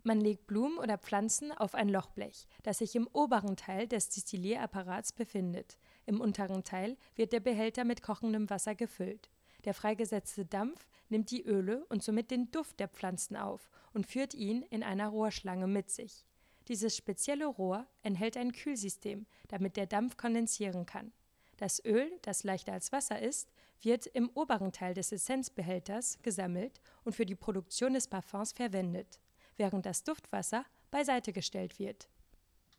Man legt Blumen oder Pflanzen auf ein Lochblech, das sich im oberen Teil des Destillierapparats befindet. Im unteren Teil wird der Behälter mit kochendem Wasser gefüllt. Der freigesetzte Dampf nimmt die Öle und somit den Duft der Pflanzen auf und führt ihn in einer Rohrschlange mit sich. Dieses spezielle Rohr enthält ein Kühlsystem, damit der Dampf kondensieren kann. Das Öl, das leichter als Wasser ist, wird im oberen Teil des Essenzbehälters gesammelt und für die Produktion des Parfums verwendet, während das Duftwasser beiseite gestellt wird.